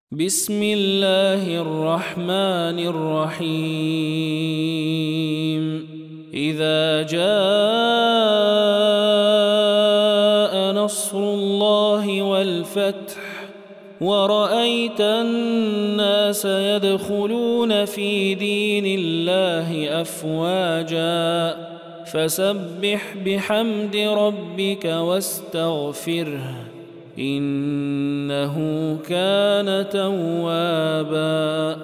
بسم الله الرحمن الرحيم إذا جاء نصر الله والفتح ورأيت الناس يدخلون في دين الله أفواجا فسبح بحمد ربك واستغفره إنه كان توابا